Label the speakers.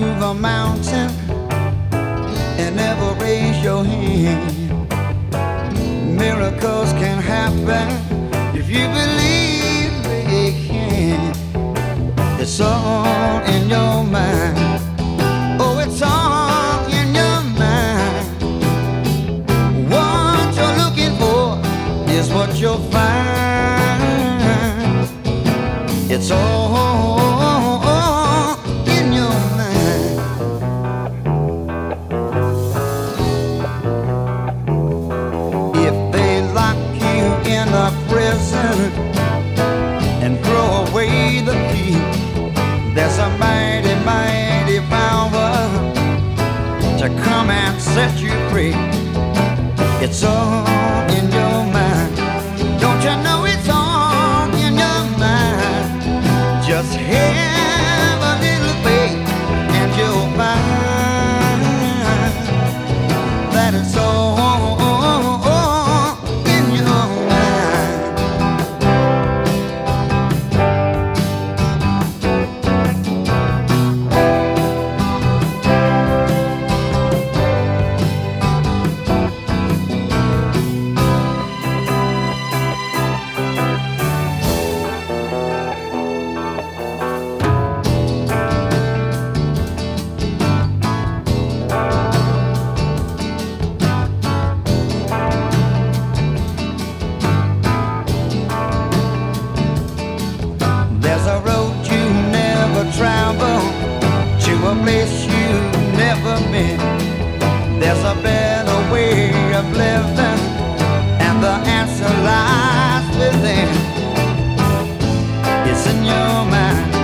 Speaker 1: move a mountain and never raise your hand. Miracles can happen if you believe they can. It's all in your mind. Oh, it's all in your mind. What you're looking for is what you'll find. It's all in your mind. If they lock you in a prison and throw away the key, there's a mighty, mighty power to come and set you free. It's all in your mind. Don't you know it's all in your mind? Just have a little faith and you'll find that it's all in your mind. There's a road you never travel to a place you never been. There's a better way of living, and the answer lies within. It's in your mind.